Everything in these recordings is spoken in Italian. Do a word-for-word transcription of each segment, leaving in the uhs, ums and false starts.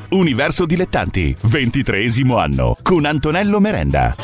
Universo Dilettanti, ventitreesimo anno, con Antonello Merenda.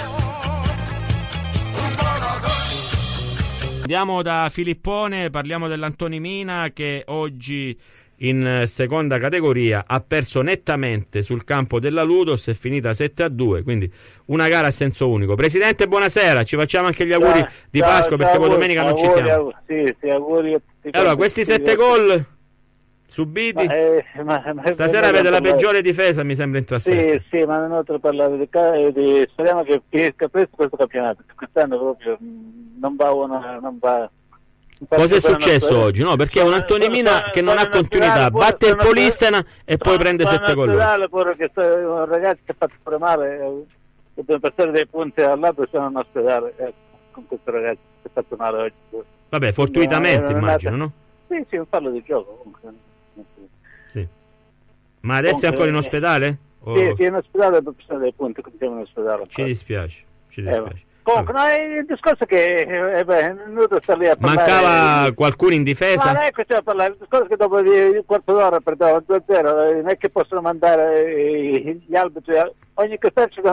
Andiamo da Filippone, parliamo dell'Antonimina che oggi in seconda categoria ha perso nettamente sul campo della Ludos, è finita sette a due, quindi una gara a senso unico. Presidente, buonasera, ci facciamo anche gli auguri ciao, di Pasqua ciao, perché ciao, poi domenica non ci siamo. Sì, sì, auguri a tutti. Allora, questi sette gol subiti, ma, eh, ma, ma stasera avete la peggiore difesa, mi sembra, in trasferta. Sì, sì, ma non ho parlato di, di speriamo che finisca presto questo campionato, quest'anno proprio non va una, non va. Cosa è successo oggi? No, perché è un Antonimina che non ha continuità, batte il Polistena e poi prende sette gol. Perché un ragazzo che ha fatto pure male, dobbiamo passare dei punti all'altro, siamo in ospedale eh, con questo ragazzo che ha fatto male oggi. Vabbè, fortuitamente immagino, no? Sì, sì, un fallo di gioco comunque. Sì. Ma adesso comunque, è ancora in ospedale? O... Sì, sì, in ospedale per passare dei punti, siamo in ospedale. Ci dispiace, ci dispiace. Eh, Comunque, no, il discorso che eh, beh, non sta lì a parlare. Mancava di... qualcuno in difesa? Ma non è questione a parlare, il discorso che dopo un quarto d'ora perdevano due a zero, non è che possono mandare gli arbitri, ogni quest'anno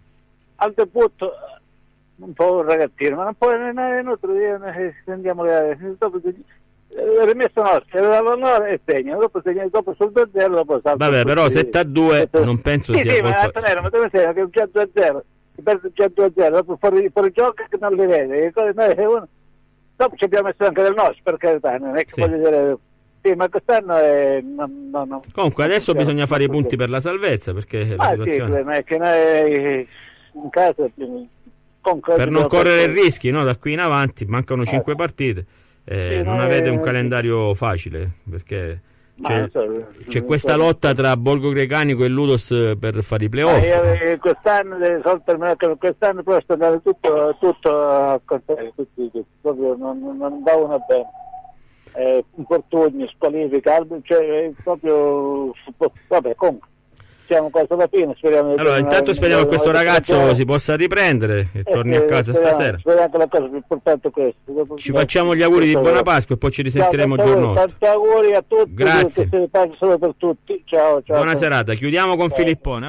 al debutto un po' un ragazzino, ma non può, non è inutile, andiamo a dopo rimesso nostro, l'allora e segna, dopo segna, dopo sul due a zero, dopo salta. Vabbè, però sette a due non penso sì, sia sì, colpa... ma Antonello, ma dove sei? Che è già due a zero. Si perde già due a zero, dopo fuori, fuori gioco che non li vede, uno... dopo ci abbiamo messo anche del nostro, per carità, non è che sì. voglio dire, sì, ma quest'anno è... Non, non, non, comunque adesso non bisogna fare i punti per la salvezza, perché ma la situazione... sì, non è che noi in casa... Comunque, per non correre per... rischi, no? Da qui in avanti, mancano cinque eh. partite, eh, sì, non avete un calendario facile, perché... C'è, so, c'è questa so. lotta tra Borgo Grecanico e Ludos per fare i playoff. Eh, quest'anno quest'anno però sta andando tutto, tutto a contrario, proprio non, non va una bene. Eh, infortuni, squalifica, cioè proprio vabbè, comunque siamo quasi alla fine, speriamo. Allora, intanto speriamo che questo ragazzo si possa riprendere e eh, torni a casa speriamo, stasera. Speriamo che la cosa più importante è questa. Dopo ci facciamo gli auguri di buona Pasqua e poi ci risentiremo il giorno dopo. Tanti auguri a tutti. Grazie. Solo per tutti. Ciao, ciao. Buona ciao. serata. Chiudiamo con ciao. Filippone.